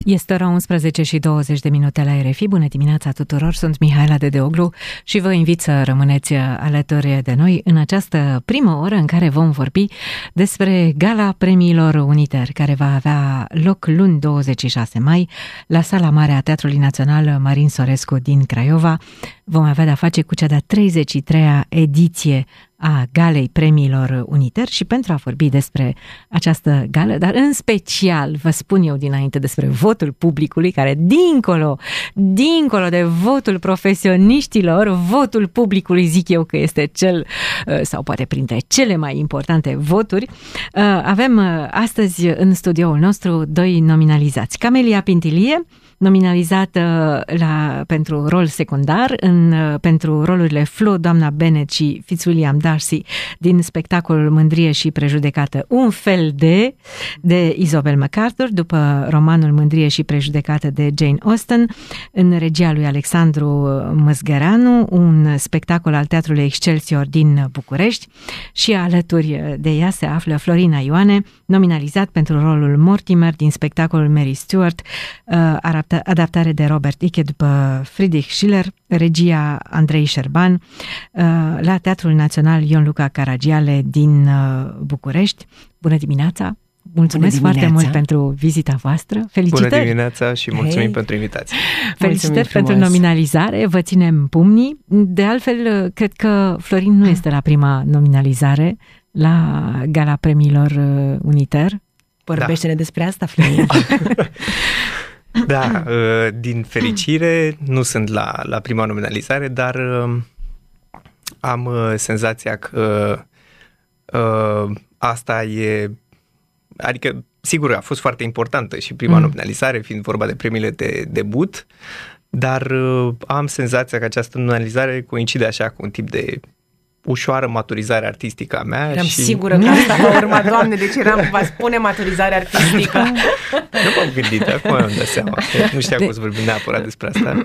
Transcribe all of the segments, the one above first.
Este ora 11:20 la RFI. Bună dimineața tuturor, sunt Mihaela Dedeoglu și vă invit să rămâneți alături de noi în această primă oră în care vom vorbi despre Gala Premiilor Uniter, care va avea loc luni 26 mai la Sala Mare a Teatrului Național Marin Sorescu din Craiova. Vom avea de-a face cu cea de-a 33-a ediție a Galei Premiilor Uniter și pentru a vorbi despre această gală, dar în special vă spun eu dinainte despre votul publicului, care dincolo de votul profesioniștilor, votul publicului zic eu că este cel, sau poate printre cele mai importante voturi. Avem astăzi în studioul nostru doi nominalizați. Camelia Pintilie, nominalizată pentru rol secundar pentru rolurile Flo, doamna Bennet și Fitzwilliam Darcy din spectacolul Mândrie și prejudecată, un fel de Isabel MacArthur, după romanul Mândrie și prejudecată de Jane Austen, în regia lui Alexandru Măzgăreanu, un spectacol al Teatrului Excelsior din București, și alături de ea se află Florina Ioane, nominalizat pentru rolul Mortimer din spectacolul Mary Stuart, adaptare de Robert Icke după Friedrich Schiller, regia Andrei Șerban, la Teatrul Național Ion Luca Caragiale din București. Bună dimineața! Mulțumesc foarte mult pentru vizita voastră. Felicitări! Bună dimineața și mulțumim pentru invitație. Felicitări pentru nominalizare, vă ținem pumnii. De altfel, cred că Florin nu este la prima nominalizare la Gala Premiilor Uniter. Vorbește-ne despre asta, Florin. Da, din fericire nu sunt la prima nominalizare, dar am senzația că asta e, adică sigur a fost foarte importantă și prima nominalizare, fiind vorba de premiile de debut, dar am senzația că această nominalizare coincide așa cu un tip de ușoară maturizare artistică a mea. Eram sigură că asta va urma, Doamne, deci va spune maturizare artistică. Nu m-am gândit, acum am dat seama. Nu știam cum să vorbim neapărat despre asta.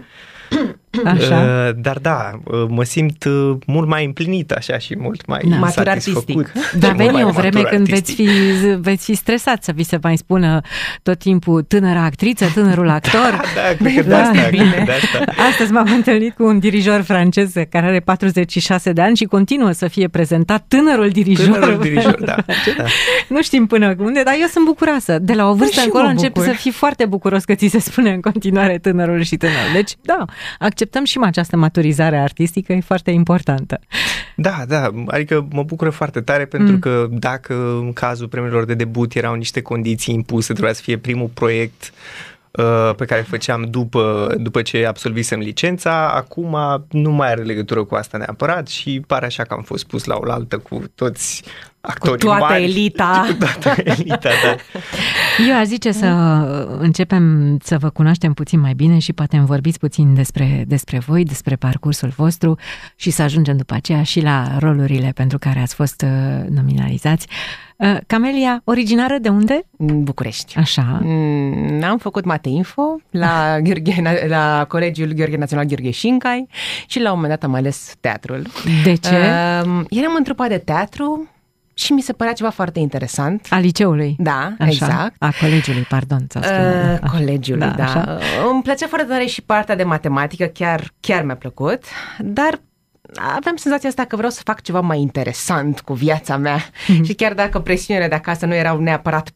Așa. Dar da, mă simt mult mai împlinit așa și mult mai satisfăcut. Dar veni o vreme când veți fi stresat să vi se mai spună tot timpul tânăra actriță, tânărul actor. Da, cred că de asta. Astăzi m-am întâlnit cu un dirijor francez care are 46 de ani și continuă să fie prezentat tânărul dirijor. Da. Nu știm până unde, dar eu sunt bucuroasă. De la o vârstă încolo încep să fii foarte bucuros că ți se spune în continuare tânărul și tânărul. Deci, da, acceptăm și această maturizare artistică, e foarte importantă. Da, adică mă bucură foarte tare pentru că dacă în cazul premiilor de debut erau niște condiții impuse, trebuia să fie primul proiect pe care îl făceam după ce absolvisem licența, acum nu mai are legătură cu asta neapărat și pare așa că am fost pus la oaltă cu toți actorii mari. Cu toată elita, da. Eu aș zice să începem să vă cunoaștem puțin mai bine și poate îmi vorbiți puțin despre voi, despre parcursul vostru și să ajungem după aceea și la rolurile pentru care ați fost nominalizați. Camelia, originară de unde? București. Așa. Am făcut Mate-Info la Colegiul Gheorghe Național Gheorghe Șincai și la un moment dat am ales teatrul. De ce? Eram în trupa de teatru și mi se părea ceva foarte interesant. A liceului? Da, așa. Exact. A colegiului, pardon. Colegiului, da. Îmi plăcea foarte tare și partea de matematică, chiar mi-a plăcut, dar aveam senzația asta că vreau să fac ceva mai interesant cu viața mea și chiar dacă presiunile de acasă nu erau neapărat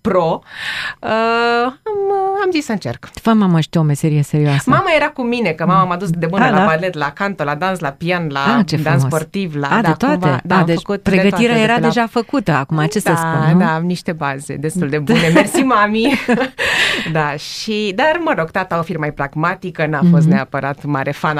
am zis să încerc. Fă, mamă, știu o meserie serioasă. Mama era cu mine, că mama m-a dus de bună la balet, la canto, la dans, la pian, la dans sportiv, de toate. Deci pregătirea era deja făcută, acum ce să spun, nu? Da, am niște baze destul de bune. Mersi, mami! Da, dar mă rog, tata o firmă mai pragmatică, n-a fost neapărat mare fan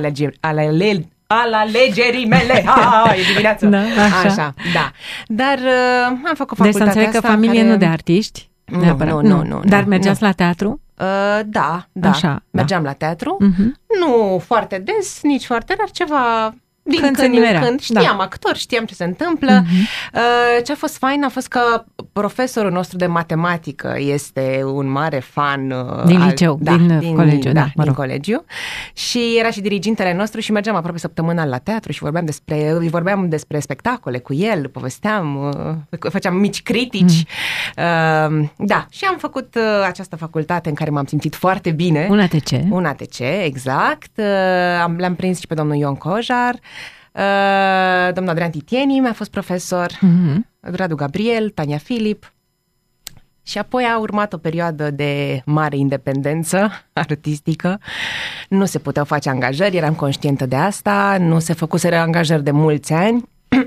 al alegerii mele. E dimineață. Da, așa, da. Dar am făcut facultatea asta. Deci să înțeleg că familie nu de artiști? Nu. Dar mergeați la teatru? Da. Așa, mergeam la teatru. Nu foarte des, nici foarte rar, ceva din când în când. Știam actori, știam ce se întâmplă. Ce a fost fain a fost că profesorul nostru de matematică este un mare fan din liceu, din colegiu. Din colegiu. Și era și dirigintele nostru și mergeam aproape săptămânal la teatru și vorbeam despre spectacole cu el, povesteam, făceam mici critici. Și am făcut această facultate în care m-am simțit foarte bine. Un ATC, exact. L-am prins și pe domnul Ion Cojar. Domnul Adrian Titieni mi-a fost profesor, Radu Gabriel, Tania Filip. Și apoi a urmat o perioadă de mare independență artistică. Nu se puteau face angajări, eram conștientă de asta, nu se făcuseră angajări de mulți ani.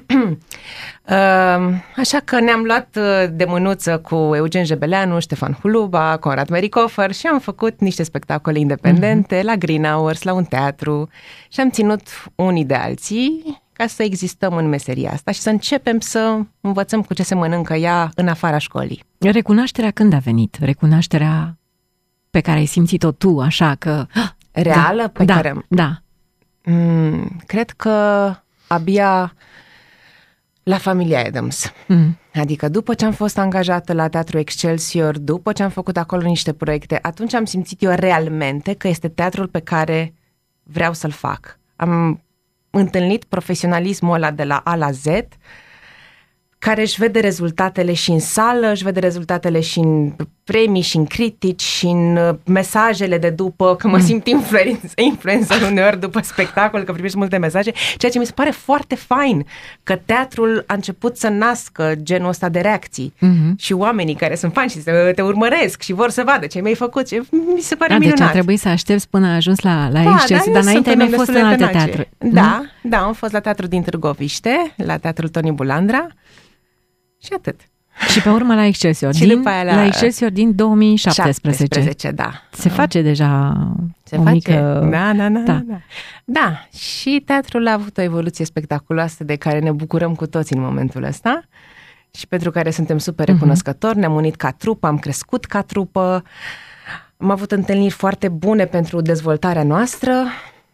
Așa că ne-am luat de mânuță cu Eugen Jebeleanu, Ștefan Huluba, Conrad Mericofer și am făcut niște spectacole independente la Green Hours, la un teatru și am ținut unii de alții ca să existăm în meseria asta și să începem să învățăm cu ce se mănâncă ea în afara școlii. Recunoașterea când a venit? Recunoașterea pe care ai simțit-o tu, așa că... Reală? Pe care... Da. Cred că abia la familia Adams. Adică după ce am fost angajată la Teatrul Excelsior, după ce am făcut acolo niște proiecte, atunci am simțit eu realmente că este teatrul pe care vreau să-l fac. Am întâlnit profesionalismul ăla de la A la Z, care își vede rezultatele și în sală, își vede rezultatele și în premii, și în critici, și în mesajele de după, că mă simt influencer uneori după spectacol, că primești multe mesaje, ceea ce mi se pare foarte fain, că teatrul a început să nască genul ăsta de reacții și oamenii care sunt fani și te urmăresc și vor să vadă ce mi-ai făcut, mi se pare minunat. Deci a trebuit să aștepți până a ajuns la Excelsior, dar înainte mi-ai fost în alte teatre. Da, am fost la teatrul din Târgoviște, la teatrul Toni Bulandra, și atât. Și pe urmă la Excelsior. La Excelsior din 2017. Da. Se face deja mică... Da, și teatrul a avut o evoluție spectaculoasă de care ne bucurăm cu toți în momentul ăsta și pentru care suntem super recunoscători. Ne-am unit ca trupă, am crescut ca trupă, am avut întâlniri foarte bune pentru dezvoltarea noastră.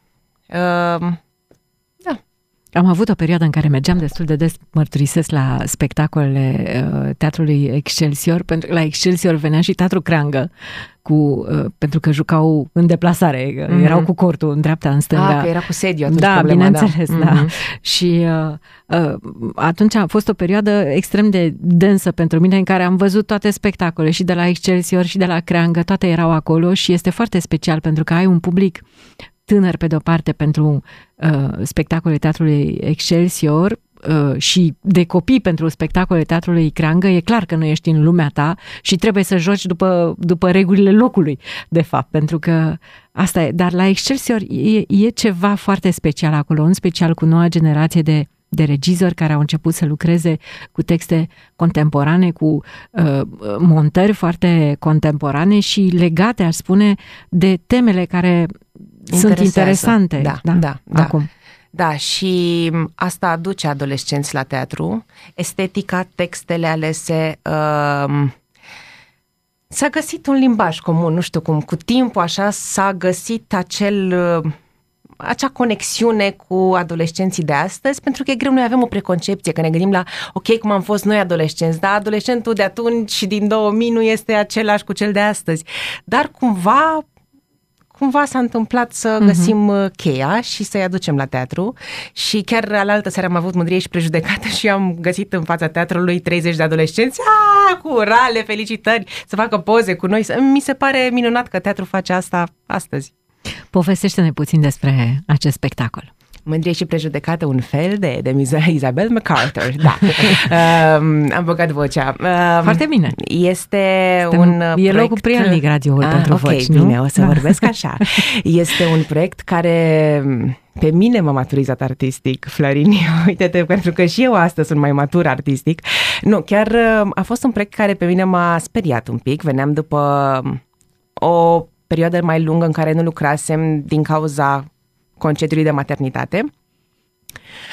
Am avut o perioadă în care mergeam destul de des, mărturisesc, la spectacolele Teatrului Excelsior. La Excelsior venea și Teatrul Creangă, pentru că jucau în deplasare, erau cu cortul în dreapta, în stânga. Că era cu sediu atunci problema, bineînțeles, da. Și atunci a fost o perioadă extrem de densă pentru mine, în care am văzut toate spectacolele, și de la Excelsior și de la Creangă, toate erau acolo și este foarte special pentru că ai un public tânăr pe de-o parte pentru spectacolele Teatrului Excelsior și de copii pentru spectacolele Teatrului Creangă. E clar că nu ești în lumea ta și trebuie să joci după regulile locului, de fapt, pentru că asta e. Dar la Excelsior e ceva foarte special acolo, în special cu noua generație de regizori care au început să lucreze cu texte contemporane, cu montări foarte contemporane și legate, aș spune, de temele care sunt interesante. Da. Acum. Da, și asta aduce adolescenți la teatru. Estetica, textele alese, s-a găsit un limbaj comun, nu știu cum, cu timpul așa s-a găsit acea conexiune cu adolescenții de astăzi, pentru că e greu, noi avem o preconcepție, că ne gândim la, ok, cum am fost noi adolescenți, dar adolescentul de atunci și din 2000 nu este același cu cel de astăzi. Dar cumva s-a întâmplat să găsim cheia și să-i aducem la teatru și chiar alaltă seară am avut Mândrie și Prejudecată și am găsit în fața teatrului 30 de adolescenți cu urale, felicitări, să facă poze cu noi. Mi se pare minunat că teatru face asta astăzi. Povestește-ne puțin despre acest spectacol. Mândrie și Prejudecată, un fel de Isabel MacArthur. Da. Am băgat vocea. Foarte bine. E proiect... locul prielnic radioul pentru voci, nu? Bine, o să vorbesc așa. Este un proiect care pe mine m-a maturizat artistic, Florin. Uite-te, pentru că și eu astăzi sunt mai matur artistic. Nu, chiar a fost un proiect care pe mine m-a speriat un pic. Veneam după o perioadă mai lungă în care nu lucrasem din cauza concediului de maternitate.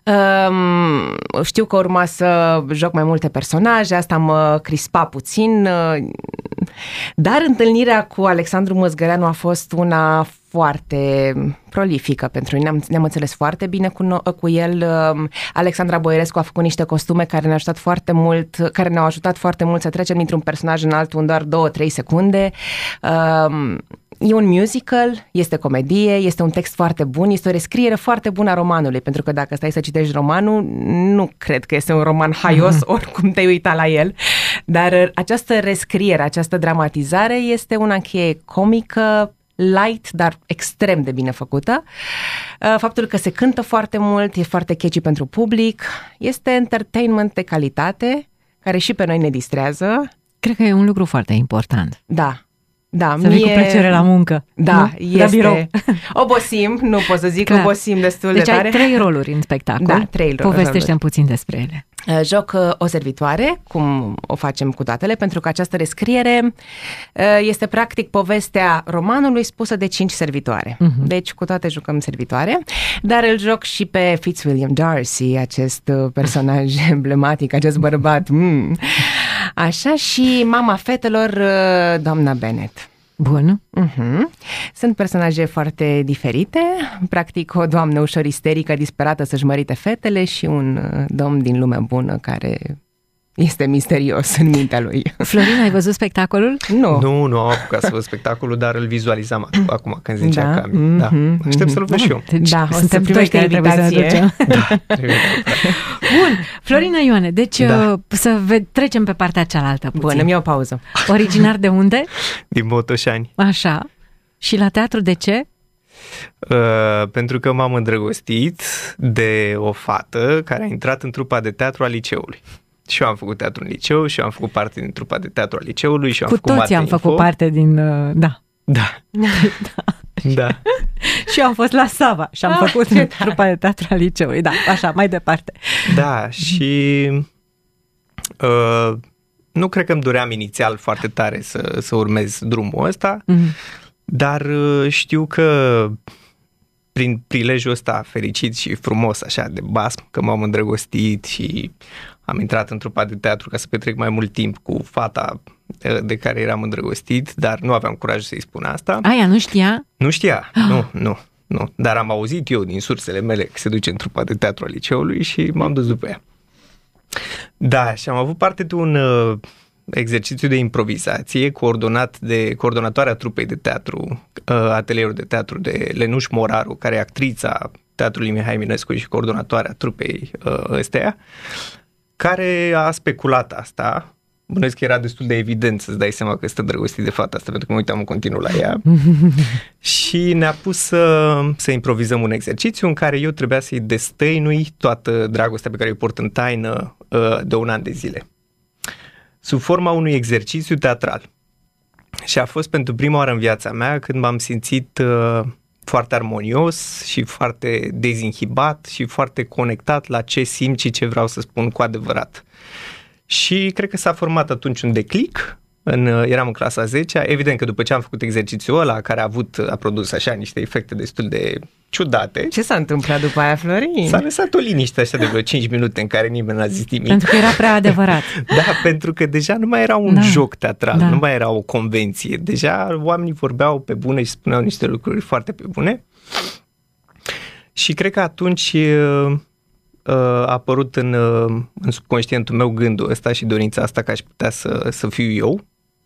Știu că urma să joc mai multe personaje, asta mă crispa puțin, dar întâlnirea cu Alexandru Măzgăreanu a fost una foarte prolifică pentru noi. Ne-am înțeles foarte bine cu el. Alexandra Boierescu a făcut niște costume care ne-au ajutat foarte mult să trecem dintr-un personaj în altul în doar 2-3 secunde. E un musical, este comedie, este un text foarte bun, este o rescriere foarte bună a romanului, pentru că dacă stai să citești romanul, nu cred că este un roman haios, oricum te-ai uitat la el, dar această rescriere, această dramatizare este una încheie comică, light, dar extrem de bine făcută. Faptul că se cântă foarte mult, e foarte catchy pentru public, este entertainment de calitate, care și pe noi ne distrează. Cred că e un lucru foarte important. Da. Da, să vii cu plăcere la muncă. Da, este. La birou. Obosim, nu pot să zic, obosim destul de tare. Deci ai 3 roluri în spectacol. Da, 3 roluri. Povestește-mi puțin despre ele. Joc o servitoare, cum o facem cu toatele, pentru că această rescriere este practic povestea romanului spusă de 5 servitoare. Deci cu toate jucăm servitoare, dar îl joc și pe Fitzwilliam Darcy, acest personaj emblematic, acest bărbat. Așa, și mama fetelor, doamna Bennet. Bun. Sunt personaje foarte diferite, practic o doamnă ușor isterică, disperată să-și mărite fetele și un domn din lumea bună care este misterios în mintea lui. Florin, ai văzut spectacolul? Nu. Nu am apucat să văd spectacolul, dar îl vizualizam acum când zicea Cami. Da. Aștept să-l văd și eu. Deci, da, o să primești invitație. Bun, Florina Ioane, deci trecem pe partea cealaltă puțin. Bun, îmi iau o pauză. Originar de unde? Din Botoșani. Așa. Și la teatru de ce? Pentru că m-am îndrăgostit de o fată care a intrat în trupa de teatru a liceului. Și eu am făcut teatru în liceu și eu am făcut parte din trupa de teatru a liceului și eu am făcut Cu toți am făcut parte din... Da. Și eu am fost la Sava și am făcut trupa de teatru a liceului. Da, așa, mai departe. Da, și nu cred că îmi doream inițial foarte tare să urmez drumul ăsta, dar știu că prin prilejul ăsta fericit și frumos, așa, de basm, că m-am îndrăgostit și am intrat în trupa de teatru ca să petrec mai mult timp cu fata de care eram îndrăgostit, dar nu aveam curaj să-i spun asta. Aia nu știa? Nu știa, nu. Dar am auzit eu din sursele mele că se duce în trupa de teatru a liceului și m-am dus după ea. Da, și am avut parte de un exercițiu de improvizație coordonat de coordonatoarea trupei de teatru, atelierul de teatru de Lenuș Moraru, care e actrița Teatrului Mihai Eminescu și coordonatoarea trupei ăsteia, care a speculat asta. Bănuiesc că era destul de evident să-ți dai seama că stă îndrăgostit de fata asta, pentru că mă uitam în continuu la ea. Și ne-a pus să improvizăm un exercițiu în care eu trebuia să-i destăinui toată dragostea pe care o port în taină de 1 an de zile, sub forma unui exercițiu teatral. Și a fost pentru prima oară în viața mea când m-am simțit foarte armonios și foarte dezinhibat și foarte conectat la ce simt și ce vreau să spun cu adevărat. Și cred că s-a format atunci un declic. Eram în clasa 10-a, evident că după ce am făcut exercițiul ăla, care a produs așa niște efecte destul de ciudate. Ce s-a întâmplat după aia, Florin? S-a lăsat o liniște așa de vreo 5 minute în care nimeni n-a zis nimic. Pentru că era prea adevărat. Da, pentru că deja nu mai era un joc teatral, nu mai era o convenție. Deja oamenii vorbeau pe bune și spuneau niște lucruri foarte pe bune. Și cred că atunci a apărut în subconștientul meu gândul ăsta și dorința asta că aș putea să fiu eu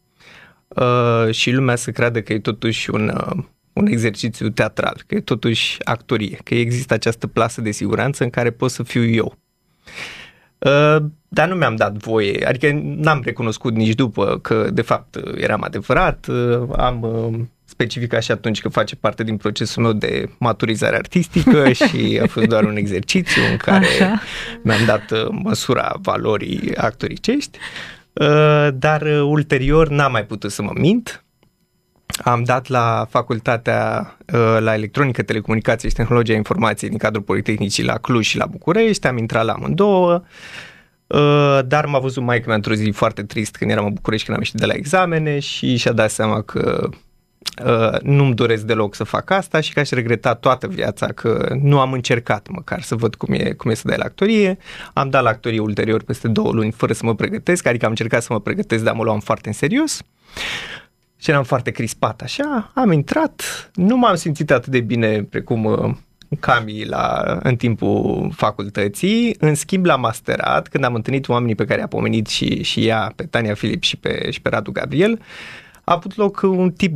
și lumea să creadă că e totuși un exercițiu teatral, că e totuși actorie, că există această plasă de siguranță în care pot să fiu eu. Dar nu mi-am dat voie, adică n-am recunoscut nici după că de fapt eram adevărat, am specificat și atunci că face parte din procesul meu de maturizare artistică și a fost doar un exercițiu în care mi-am dat măsura valorii actoricești, dar ulterior n-am mai putut să mă mint. Am dat la facultatea la electronică, telecomunicație și tehnologia informației din cadrul Politehnicii la Cluj și la București, am intrat la amândouă, dar m-a văzut maică mea într-o zi foarte trist când eram în București, când am ieșit de la examene și și-a dat seama că nu-mi doresc deloc să fac asta și că aș regreta toată viața că nu am încercat măcar să văd cum e să dai la actorie. Am dat la actorie ulterior peste 2 luni fără să mă pregătesc, adică am încercat să mă pregătesc, dar mă luam foarte în serios. Și eram foarte crispat așa, am intrat, nu m-am simțit atât de bine precum Cami în timpul facultății. În schimb, la masterat, când am întâlnit oamenii pe care i-a pomenit și ea, pe Tania Filip și pe Radu Gabriel, a avut loc un tip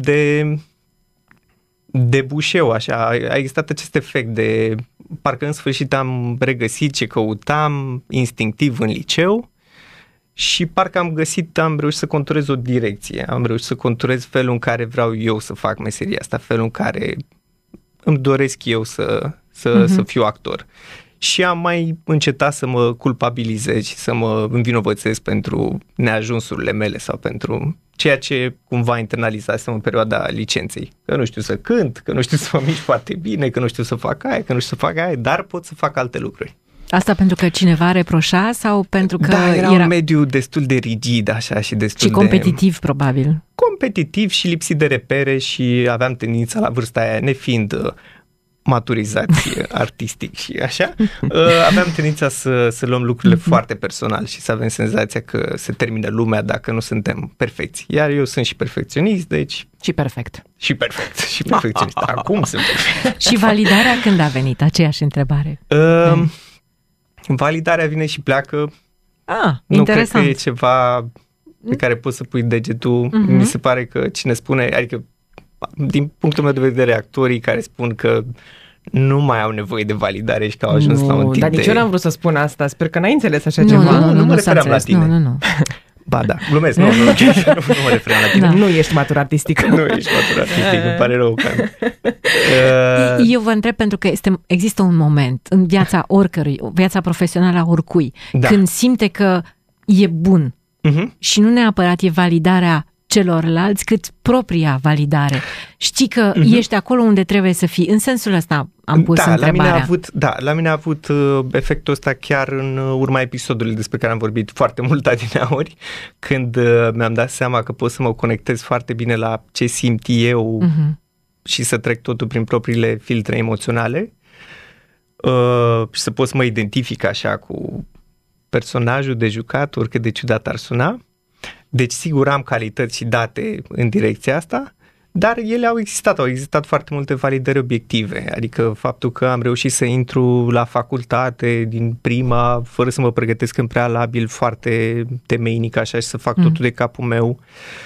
de bușeu, așa, a existat acest efect de parcă în sfârșit am regăsit ce căutam instinctiv în liceu și parcă am reușit să conturez o direcție, am reușit să conturez felul în care vreau eu să fac meseria asta, felul în care îmi doresc eu să fiu actor. Și am mai încetat să mă culpabilizez și să mă învinovățesc pentru neajunsurile mele sau pentru ceea ce cumva internalizasem în perioada licenței. Că nu știu să cânt, că nu știu să mă mișc foarte bine, că nu știu să fac aia, că nu știu să fac aia, dar pot să fac alte lucruri. Asta pentru că cineva reproșa sau pentru că era un mediu destul de rigid așa și destul și competitiv probabil. Competitiv și lipsit de repere și aveam tendința la vârsta aia, nefiind maturizați artistic și așa, aveam tendința să luăm lucrurile foarte personal și să avem senzația că se termină lumea dacă nu suntem perfecți. Iar eu sunt și perfecționist, deci... Și perfect. Și perfecționist. Acum sunt perfect. Și validarea când a venit? Aceeași întrebare. Validarea vine și pleacă. Nu interesant. cred că e ceva pe care poți să pui degetul. Mi se pare că cine spune, adică din punctul meu de vedere, actorii care spun că nu mai au nevoie de validare și că au ajuns la un tip dar nici eu n-am vrut să spun asta. Sper că n-ai înțeles așa ceva. Nu mă refeream la tine. Nu. Ba da, glumesc, nu mă refeream la tine. Nu ești matur artistic. Nu ești matur artistic, îmi pare rău. Eu vă întreb pentru că există un moment în viața oricărui, viața profesională a oricui, când simte că e bun și nu neapărat e validarea celorlalți, cât propria validare. Știi că ești acolo unde trebuie să fii. În sensul ăsta am pus întrebarea. La mine a avut efectul ăsta chiar în urma episodului despre care am vorbit foarte mult adineauri, când mi-am dat seama că pot să mă conectez foarte bine la ce simt eu și să trec totul prin propriile filtre emoționale și să pot să mă identific așa cu personajul de jucat, oricât de ciudat ar suna. Deci sigur am calități și date în direcția asta, dar ele au existat foarte multe validări obiective, adică faptul că am reușit să intru la facultate din prima, fără să mă pregătesc în prealabil, foarte temeinic așa și să fac totul de capul meu.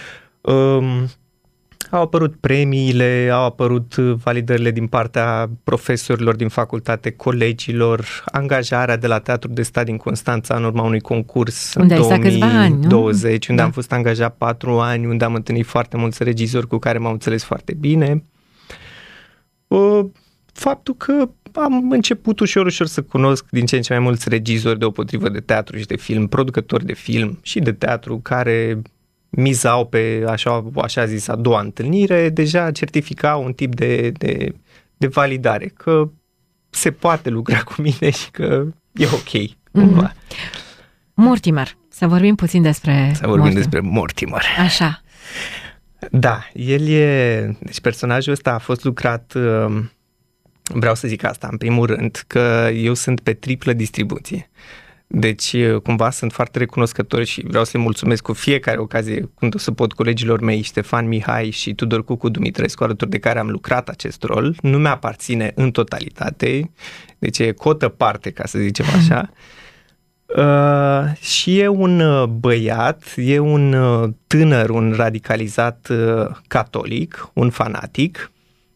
Au apărut premiile, au apărut validările din partea profesorilor din facultate, colegilor, angajarea de la Teatrul de Stat din Constanța în urma unui concurs în 2020, unde am fost angajat 4 ani, unde am întâlnit foarte mulți regizori cu care m-am înțeles foarte bine. Faptul că am început ușor să cunosc din ce în ce mai mulți regizori deopotrivă de teatru și de film, producători de film și de teatru care mizau pe așa zis a doua întâlnire, deja certificau un tip de validare, că se poate lucra cu mine și că e ok. Mortimer, să vorbim puțin despre Mortimer. Așa. Da, deci personajul ăsta a fost lucrat, vreau să zic asta în primul rând, că eu sunt pe triplă distribuție. Deci, cumva, sunt foarte recunoscător și vreau să le mulțumesc cu fiecare ocazie când o să pot colegilor mei, Ștefan Mihai și Tudor Cucu Dumitrescu, alături de care am lucrat acest rol. Nu mi-aparține în totalitate, deci e cotă parte, ca să zicem așa. Și e un băiat, e un tânăr, un radicalizat catolic, un fanatic,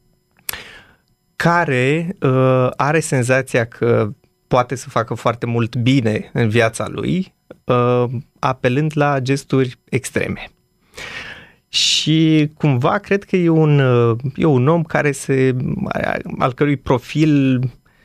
care are senzația că poate să facă foarte mult bine în viața lui, apelând la gesturi extreme. Și cumva cred că e un om care al cărui profil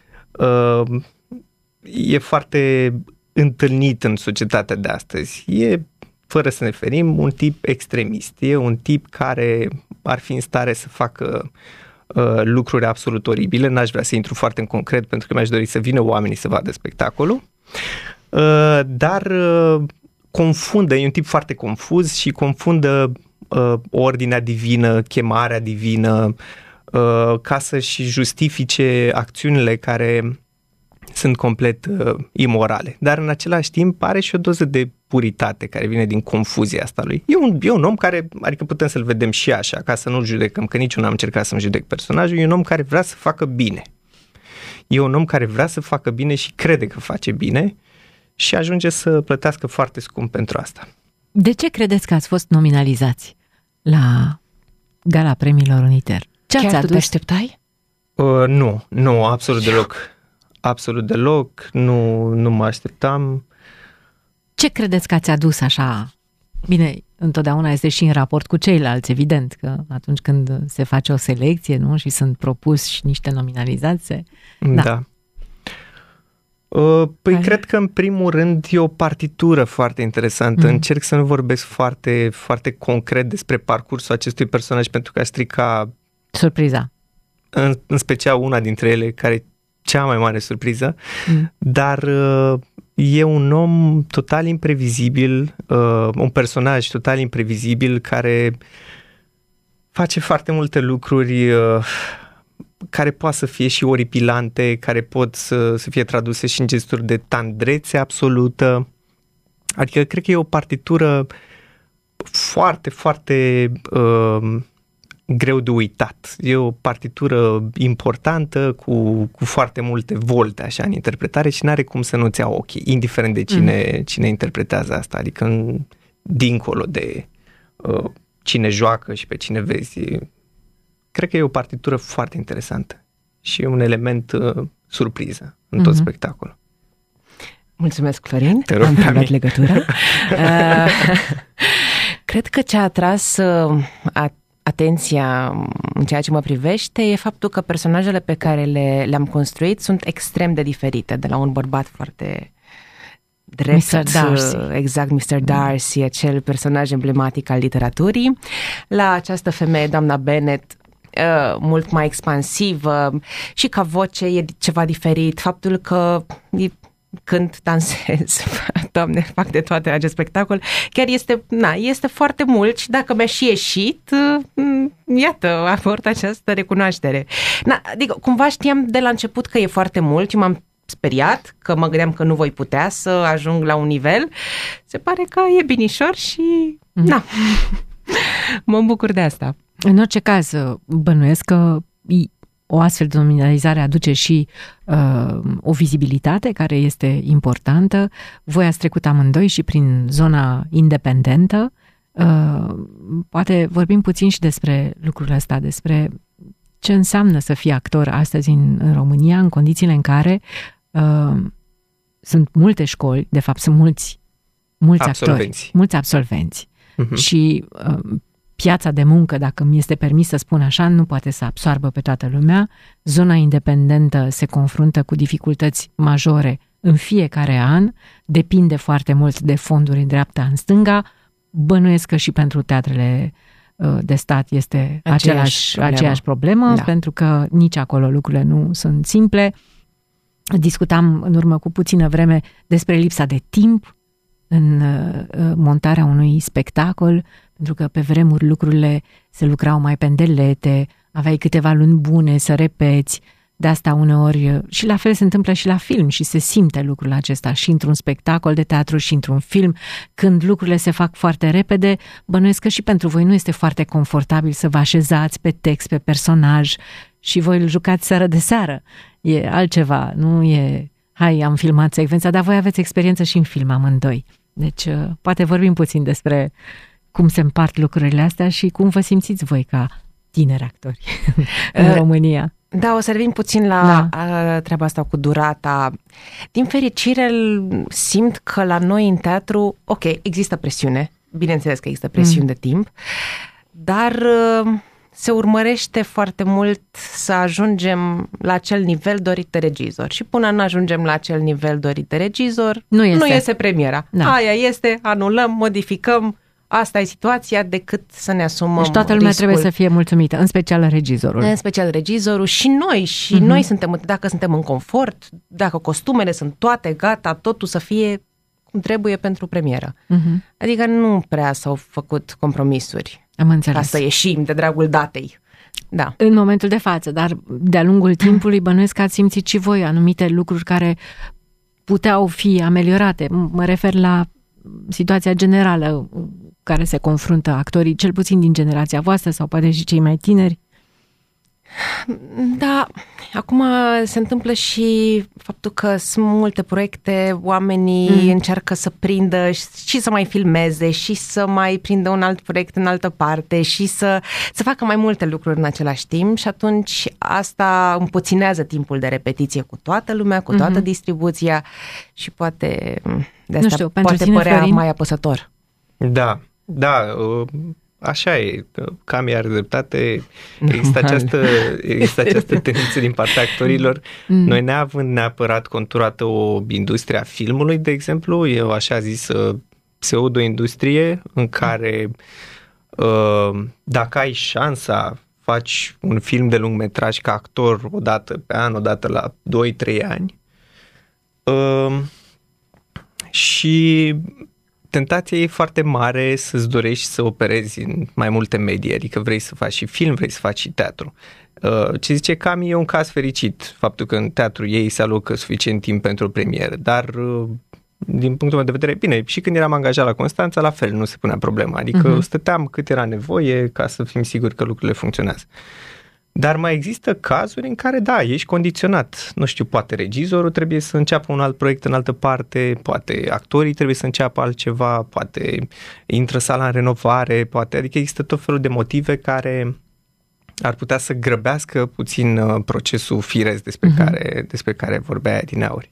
e foarte întâlnit în societatea de astăzi. E, fără să ne ferim, un tip extremist. E un tip care ar fi în stare să facă lucruri absolut oribile. N-aș vrea să intru foarte în concret pentru că mi-aș dori să vină oamenii să vadă spectacolul. Dar confundă, e un tip foarte confuz și confundă ordinea divină, chemarea divină, ca să-și justifice acțiunile care sunt complet imorale. Dar în același timp are și o doză de puritate care vine din confuzia asta lui. E un om care, adică putem să-l vedem și așa, ca să nu-l judecăm, că nici eu n-am încercat să-mi judec personajul, e un om care vrea să facă bine. E un om care vrea să facă bine și crede că face bine și ajunge să plătească foarte scump pentru asta. De ce credeți că ați fost nominalizați la Gala Premiilor Uniter? Ce ați adus? Te așteptai? Nu, absolut deloc. Absolut deloc, nu mă așteptam. Ce credeți că ați adus așa? Bine, întotdeauna este și în raport cu ceilalți, evident, că atunci când se face o selecție, nu, și sunt propuși niște nominalizați, Da. Păi cred că în primul rând e o partitură foarte interesantă. Încerc să nu vorbesc foarte, foarte concret despre parcursul acestui personaj pentru că aș strica surpriza. În special una dintre ele, care e cea mai mare surpriză, dar e un om total imprevizibil, un personaj total imprevizibil care face foarte multe lucruri care pot să fie și oripilante, care pot să fie traduse și în gesturi de tandrețe absolută. Adică cred că e o partitură foarte, foarte greu de uitat. E o partitură importantă cu foarte multe volte așa în interpretare și n-are cum să nu-ți ia ochii, indiferent de cine interpretează asta. Adică dincolo de cine joacă și pe cine vezi. Cred că e o partitură foarte interesantă și e un element surpriză în tot spectacolul. Mulțumesc, Florin. Te rog, am preluat legătura. Cred că ce a atras atenția în ceea ce mă privește e faptul că personajele pe care le-am construit sunt extrem de diferite, de la un bărbat foarte drept, Mr. Darcy. Exact, Mr. Darcy, acel personaj emblematic al literaturii, la această femeie, doamna Bennet, mult mai expansivă și ca voce e ceva diferit. Faptul că când dansez, Doamne, fac de toate acest spectacol, chiar este foarte mult și dacă mi-a și ieșit, iată, aport această recunoaștere. Adică, cumva știam de la început că e foarte mult și m-am speriat, că mă gândeam că nu voi putea să ajung la un nivel. Se pare că e binișor și mă bucur de asta. În orice caz, bănuiesc că o astfel de nominalizare aduce și o vizibilitate care este importantă. Voi ați trecut amândoi și prin zona independentă. Poate vorbim puțin și despre lucrul ăsta, despre ce înseamnă să fii actor astăzi în România, în condițiile în care sunt multe școli, de fapt sunt mulți actori, mulți absolvenți. Și piața de muncă, dacă mi este permis să spun așa, nu poate să absoarbă pe toată lumea. Zona independentă se confruntă cu dificultăți majore în fiecare an, depinde foarte mult de fonduri în dreapta, în stânga. Bănuiesc că și pentru teatrele de stat este aceeași problemă, pentru că nici acolo lucrurile nu sunt simple. Discutam în urmă cu puțină vreme despre lipsa de timp în montarea unui spectacol, pentru că pe vremuri lucrurile se lucrau mai pendelete, aveai câteva luni bune să repeți, de asta uneori, și la fel se întâmplă și la film și se simte lucrul acesta și într-un spectacol de teatru și într-un film, când lucrurile se fac foarte repede, bănuiesc că și pentru voi nu este foarte confortabil să vă așezați pe text, pe personaj și voi îl jucați seară de seară. E altceva, nu e, hai, am filmat secvența, dar voi aveți experiență și în film amândoi. Deci, poate vorbim puțin despre cum se împart lucrurile astea și cum vă simțiți voi ca tineri actori în România. Da, o să revin puțin la treaba asta cu durata. Din fericire, simt că la noi în teatru, există presiune, bineînțeles că există presiune de timp, dar se urmărește foarte mult să ajungem la acel nivel dorit de regizor. Și până nu ajungem la acel nivel dorit de regizor, nu iese premiera. Da. Aia este, anulăm, modificăm, asta e situația, decât să ne asumăm deci toată lumea trebuie să fie mulțumită, în special regizorul. În special regizorul și noi. Noi suntem, dacă suntem în confort, dacă costumele sunt toate gata, totul să fie cum trebuie pentru premieră. Adică nu prea s-au făcut compromisuri. Am înțeles. Ca să ieșim de dragul datei. Da. În momentul de față, dar de-a lungul timpului bănuiesc că ați simțit și voi anumite lucruri care puteau fi ameliorate. Mă refer la situația generală care se confruntă actorii, cel puțin din generația voastră sau poate și cei mai tineri. Da, acum se întâmplă și faptul că sunt multe proiecte, oamenii încearcă să prindă și să mai filmeze și să mai prindă un alt proiect în altă parte și să facă mai multe lucruri în același timp și atunci asta împuținează timpul de repetiție cu toată lumea, cu toată distribuția și poate de asta poate părea mai apăsător. Da. Așa e, cam are dreptate, există această tendință din partea actorilor. Noi neavând neapărat conturată o industrie a filmului, de exemplu, e o așa zisă pseudo-industrie în care dacă ai șansa, faci un film de lungmetraj ca actor o dată pe an, o dată la 2-3 ani și tentația e foarte mare să-ți dorești să operezi în mai multe medii, adică vrei să faci și film, vrei să faci și teatru. Ce zice Cami e un caz fericit, faptul că în teatru ei se alocă suficient timp pentru o premieră, dar din punctul meu de vedere, bine, și când eram angajat la Constanța, la fel, nu se punea problema, adică stăteam cât era nevoie ca să fim siguri că lucrurile funcționează. Dar mai există cazuri în care, da, ești condiționat. Nu știu, poate regizorul trebuie să înceapă un alt proiect în altă parte, poate actorii trebuie să înceapă altceva, poate intră sala în renovare, poate, adică există tot felul de motive care ar putea să grăbească puțin procesul firesc despre care vorbea adineauri.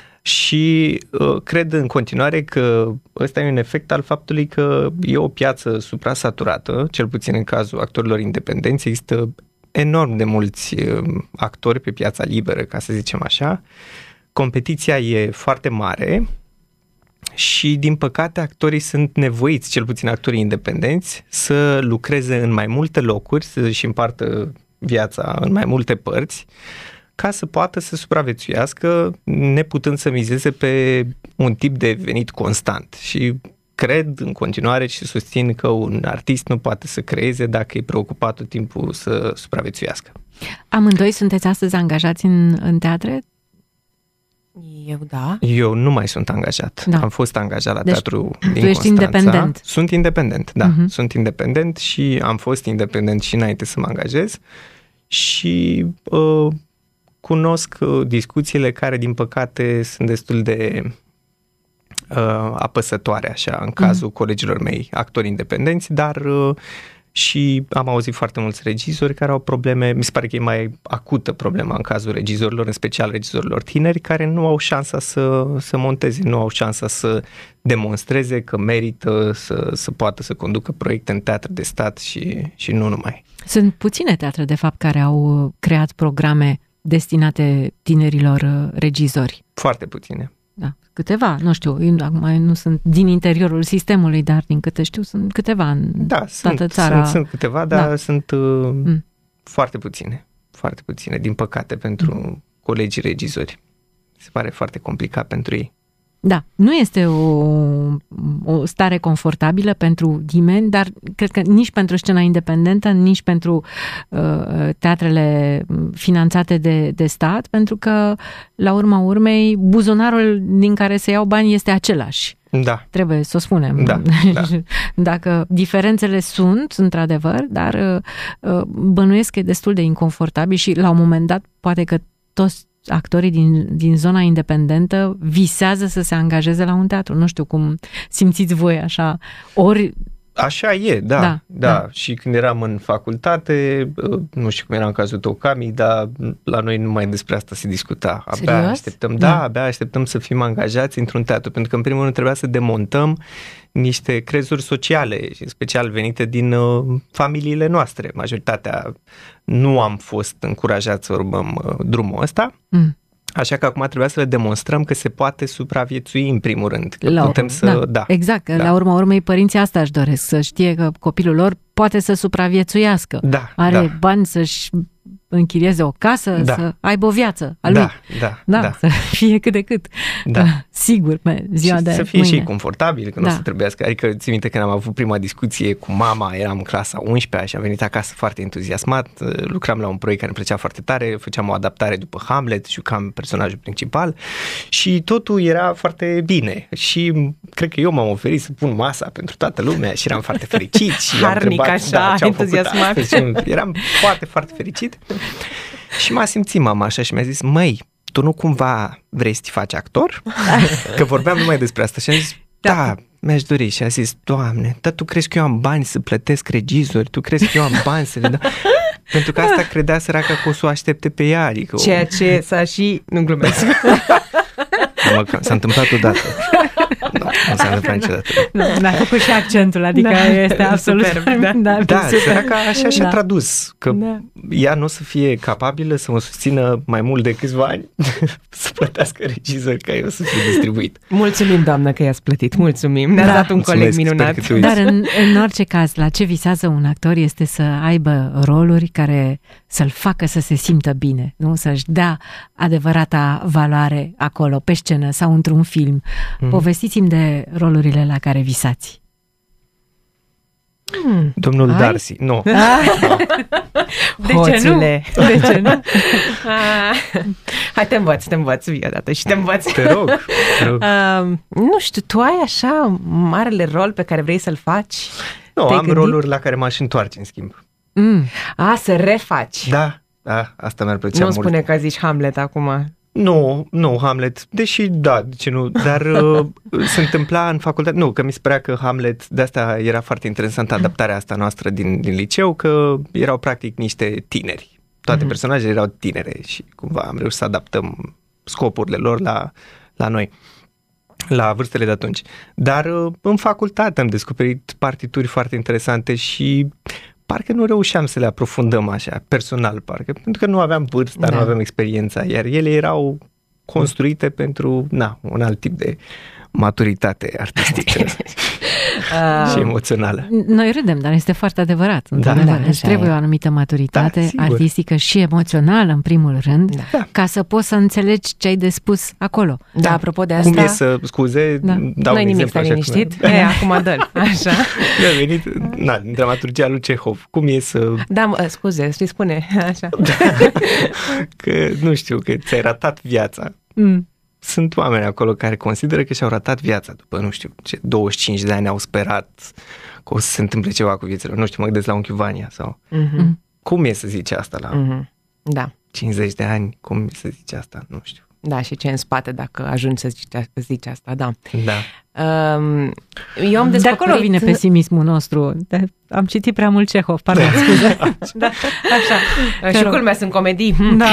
Și cred în continuare că ăsta e un efect al faptului că e o piață suprasaturată, cel puțin în cazul actorilor independenți, există enorm de mulți actori pe piața liberă, ca să zicem așa. Competiția e foarte mare și, din păcate, actorii sunt nevoiți, cel puțin actorii independenți, să lucreze în mai multe locuri, să-și împartă viața în mai multe părți, ca să poată să supraviețuiască, neputând să mizeze pe un tip de venit constant. Și cred în continuare și susțin că un artist nu poate să creeze dacă e preocupat tot timpul să supraviețuiască. Amândoi sunteți astăzi angajați în teatre? Eu da. Eu nu mai sunt angajat. Da. Am fost angajat la teatru din Constanța. Tu ești independent. Sunt independent, da. Sunt independent și am fost independent și înainte să mă angajez și cunosc discuțiile care, din păcate, sunt destul de apăsătoare așa în cazul colegilor mei, actori independenți, dar și am auzit foarte mulți regizori care au probleme, mi se pare că e mai acută problema în cazul regizorilor, în special regizorilor tineri, care nu au șansa să monteze, nu au șansa să demonstreze că merită să poată să conducă proiecte în teatre de stat și nu numai. Sunt puține teatre, de fapt, care au creat programe destinate tinerilor regizori. Foarte puține. Da, câteva, nu știu, acum nu sunt din interiorul sistemului, dar din câte știu sunt câteva în toată țara. Sunt câteva, dar sunt foarte puține, din păcate, pentru colegii regizori. Se pare foarte complicat pentru ei. Da, nu este o stare confortabilă pentru nimeni, dar cred că nici pentru scena independentă, nici pentru teatrele finanțate de stat, pentru că, la urma urmei, buzunarul din care se iau bani este același. Da. Trebuie să o spunem. Da. Dacă diferențele sunt, într-adevăr, dar bănuiesc că e destul de inconfortabil și, la un moment dat, poate că toți actorii din zona independentă visează să se angajeze la un teatru. Nu știu cum simțiți voi așa. Ori... Așa e, da. Și când eram în facultate, nu știu cum era în cazul tău, Cami, dar la noi numai despre asta se discuta. Abia așteptăm să fim angajați într-un teatru, pentru că în primul rând trebuia să demontăm niște crezuri sociale, în special venite din familiile noastre. Majoritatea nu am fost încurajați să urmăm drumul ăsta. Așa că acum trebuia să le demonstrăm că se poate supraviețui în primul rând. Exact, la urma urmei părinții asta își doresc, să știe că copilul lor poate să supraviețuiască. Are bani să-și închirieze o casă, să aibă o viață a lui. Da. Să fie cât de cât. Sigur, pe ziua și de să fie mâine. și confortabil, că nu o să trebuiască. Adică țin minte când am avut prima discuție cu mama, eram în clasa 11-a și am venit acasă foarte entuziasmat, lucram la un proiect care îmi plăcea foarte tare, făceam o adaptare după Hamlet, jucam personajul principal și totul era foarte bine și cred că eu m-am oferit să pun masa pentru toată lumea și eram foarte fericit și am întrebat așa, entuziasmat. Eram foarte, foarte fericit și m-a simțit mama așa și mi-a zis, măi, tu nu cumva vrei să te faci actor? Că vorbeam numai despre asta și am zis, da, mi-aș dori. Și a zis, Doamne, dar tu crezi că eu am bani să plătesc regizori? Tu crezi că eu am bani să le dau? Pentru că asta credea săraca că o să o aștepte pe ea. Adică ceea ce s-a și... Nu glumesc. S-a întâmplat odată. Nu s-a întâmplat niciodată. N-a făcut și accentul, adică este absolut... Superb, da, săraca așa și-a tradus, că ea nu o să fie capabilă să mă susțină mai mult de câțiva ani să plătească regizor ca eu să fie distribuit. Mulțumim, doamnă, că i-ați plătit. Mulțumim. Ne-a dat un coleg minunat. Dar în orice caz, la ce visează un actor este să aibă roluri care să-l facă să se simtă bine, nu? Să-și dea adevărata valoare acolo, pe scenă sau într-un film. Povestiți-mi de rolurile la care visați. Domnul Darcy. Nu. De ce nu? De ce nu? Hai, te învăț vii odată și te învăț. Te rog. Nu știu, tu ai așa marele rol pe care vrei să-l faci? Nu, am roluri la care m-aș întoarce, în schimb. Să refaci. Da, asta mi-ar plăcea mult. Nu spune că zici Hamlet acum. Nu, Hamlet, deși de ce nu, dar se întâmpla în facultate, nu, că mi se părea că Hamlet, de asta era foarte interesantă adaptarea asta noastră din liceu, că erau practic niște tineri, toate personajele erau tinere și cumva am reușit să adaptăm scopurile lor la noi, la vârstele de atunci. Dar în facultate am descoperit partituri foarte interesante și parcă nu reușeam să le aprofundăm așa, personal, parcă, pentru că nu aveam vârsta, nu aveam experiența, iar ele erau construite pentru, un alt tip de maturitate artistică și emoțională. Noi râdem, dar este foarte adevărat. Îți trebuie o anumită maturitate artistică și emoțională, în primul rând, ca să poți să înțelegi ce ai de spus acolo. Da, apropo de asta... Cum e să, scuze, dau un nimic, exemplu. Nu-i nimic, liniștit. Acum dă-l. Așa. Mi-a venit, din dramaturgia lui Cehov. Cum e să... Da, scuze, îi spune, așa. Că, nu știu, că ți-ai ratat viața. Sunt oameni acolo care consideră că și-au ratat viața după, nu știu, 25 de ani au sperat că o să se întâmple ceva cu viețile. Nu știu, mă gândesc la unchiul Vania sau... Cum e să zici asta la 50 de ani? Cum e să zici asta? Nu știu. Da, și ce în spate dacă ajungi să zici asta, da. Eu am descoperit... De acolo vine pesimismul nostru. Am citit prea mult Cehov, pardon, scuze. Așa. Și culmea sunt comedii.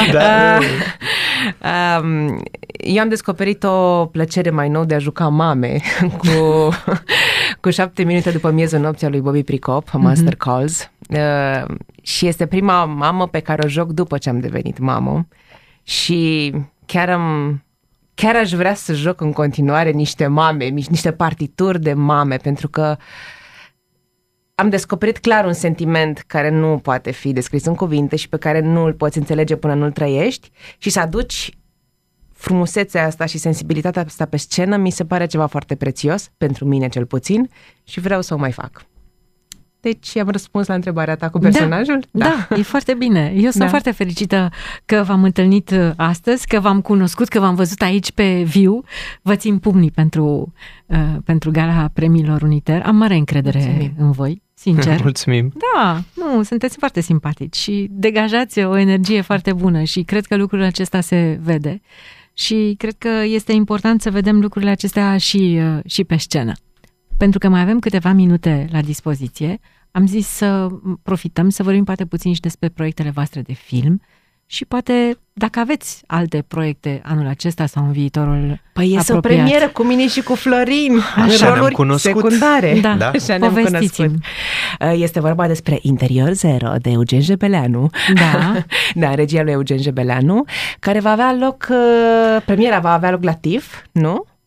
Eu am descoperit o plăcere mai nou de a juca mame cu 7 minute după miezul nopții a lui Bobby Pricop, Master Calls. Și este prima mamă pe care o joc după ce am devenit mamă. Și chiar aș vrea să joc în continuare niște mame, niște partituri de mame, pentru că am descoperit clar un sentiment care nu poate fi descris în cuvinte și pe care nu îl poți înțelege până nu-l trăiești și să aduci frumusețea asta și sensibilitatea asta pe scenă mi se pare ceva foarte prețios, pentru mine cel puțin, și vreau să o mai fac. Deci am răspuns la întrebarea ta cu personajul? Da, e foarte bine. Eu sunt foarte fericită că v-am întâlnit astăzi, că v-am cunoscut, că v-am văzut aici pe viu. Vă țin pumnii pentru Gala Premiilor Uniter. Am mare încredere în voi, sincer. Mulțumim. Da, sunteți foarte simpatici și degajați o energie foarte bună și cred că lucrul acesta se vede și cred că este important să vedem lucrurile acestea și pe scenă. Pentru că mai avem câteva minute la dispoziție, am zis să profităm, să vorbim poate puțin și despre proiectele voastre de film și poate dacă aveți alte proiecte anul acesta sau în viitorul apropiat. Este o premieră cu mine și cu Florin. Așa ne-am cunoscut. Secundare. Da. Așa ne-am cunoscut. Este vorba despre Interior Zero de Eugen Jebeleanu. Da, regia lui Eugen Jebeleanu, care va avea loc, premiera va avea loc la TIFF, nu?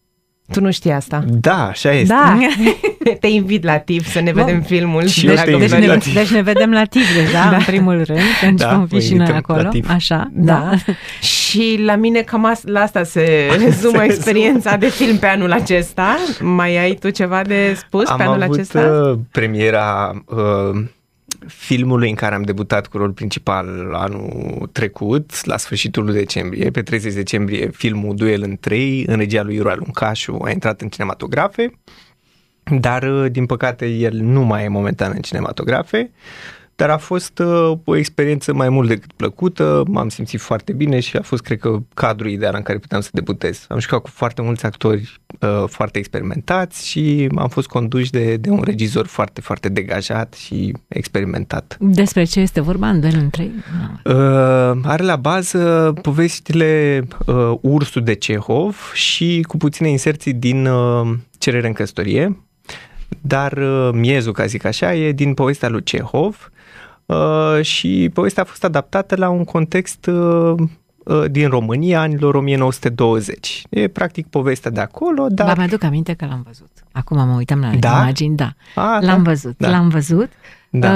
Tu nu știi asta? Da, așa este. Da, te invit la TIFF să ne vedem filmul. Deci ne vedem la TIFF deja, în primul rând, pentru că vom fi și noi acolo. Așa, da. Și la mine cam la asta se rezumă experiența de film pe anul acesta. Mai ai tu ceva de spus pe anul acesta? Am avut premiera filmului în care am debutat cu rol principal anul trecut, la sfârșitul lui decembrie. Pe 30 decembrie, filmul Duel în 3, în regia lui Iura Luncașu, a intrat în cinematografe, dar, din păcate, el nu mai e momentan în cinematografe, dar a fost o experiență mai mult decât plăcută, m-am simțit foarte bine și a fost, cred că, cadrul ideal în care puteam să debutez. Am jucat cu foarte mulți actori foarte experimentați și am fost conduși de un regizor foarte, foarte degajat și experimentat. Despre ce este vorba în Duel în 3? Are la bază povestile Ursul de Cehov și cu puține inserții din Cerere în căsătorie, dar miezul, ca zic așa, e din povestea lui Cehov și povestea a fost adaptată la un context din România, anilor 1920. E practic povestea de acolo, dar... Dar mi-aduc aminte că l-am văzut. Acum mă uitam la imagini, da. L-am văzut. Da.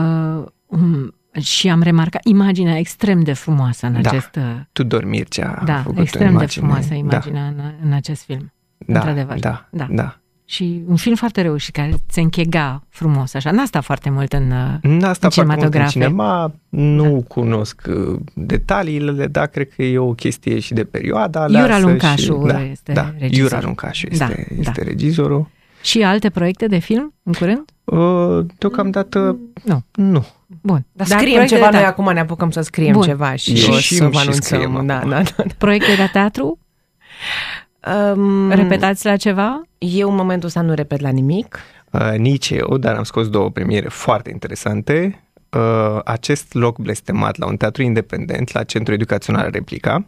Și am remarcat imaginea extrem de frumoasă în acest... Tudor Mircea a făcut extrem de frumoasă imaginea în acest film. Într-adevăr. Da. Și un film foarte reușit, care se închega frumos, așa. N-a stat foarte mult în cinematografe. Cinema, nu cunosc detaliile, dar cred că e o chestie și de perioada. Iura Luncașu este regizorul. Iura Luncașu este regizorul. Și alte proiecte de film, în curând? Deocamdată, nu. Bun. Dar scriem ceva, noi acum ne apucăm să scriem ceva și o să vă anunțăm. Da. Proiecte de teatru? Repetați la ceva? Eu în momentul ăsta nu repet la nimic. Nici eu, dar am scos 2 premiere foarte interesante. Acest loc blestemat la un teatru independent, la Centrul Educațional Replica.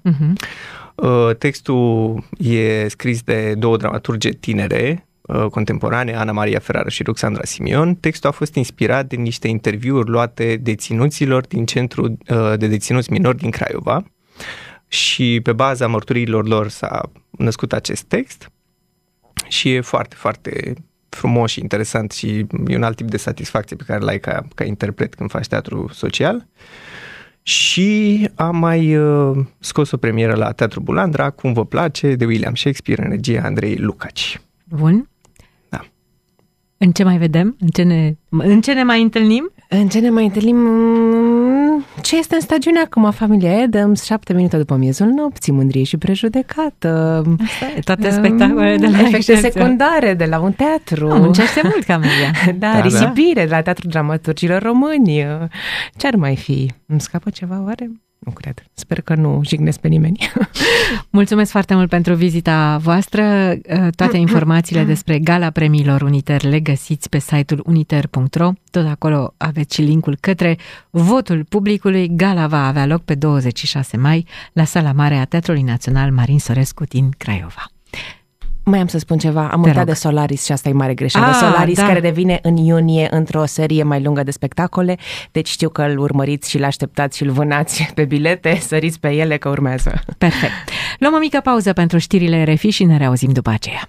Textul e scris de 2 dramaturge tinere, contemporane, Ana Maria Ferrară și Ruxandra Simion. Textul a fost inspirat de niște interviuri luate deținuților din Centrul de Deținuți Minori din Craiova. Și pe baza mărturiilor lor s-a născut acest text și e foarte, foarte frumos și interesant și e un alt tip de satisfacție pe care l-ai ca interpret când faci teatru social. Și am mai scos o premieră la Teatru Bulandra, Cum vă place, de William Shakespeare, în regia Andrei Lucaci. Bun. Da. În ce mai vedem? În ce ne mai întâlnim? În ce ne mai întâlnim? Ce este în stagiune acum, familia Adams, 7 minute după miezul nopții, Mândrie și prejudecată. Toate spectacolele de la efecte secundare de la un teatru. Muncește mult, Camelia. Da, risipire de la Teatrul Dramaturgilor Români. Ce ar mai fi? Îmi scapă ceva, oare? Nu cred. Sper că nu jignesc pe nimeni. Mulțumesc foarte mult pentru vizita voastră. Toate informațiile despre Gala Premiilor Uniter le găsiți pe site-ul uniter.ro. Tot acolo aveți și linkul către votul publicului. Gala va avea loc pe 26 mai la Sala Mare a Teatrului Național Marin Sorescu din Craiova. Mai am să spun ceva, am uitat de Solaris și asta e mare greșeală. Solaris care devine în iunie într-o serie mai lungă de spectacole, deci știu că îl urmăriți și l-așteptați și îl vânați pe bilete, săriți pe ele că urmează. Perfect. Luăm o mică pauză pentru știrile RFI și ne reauzim după aceea.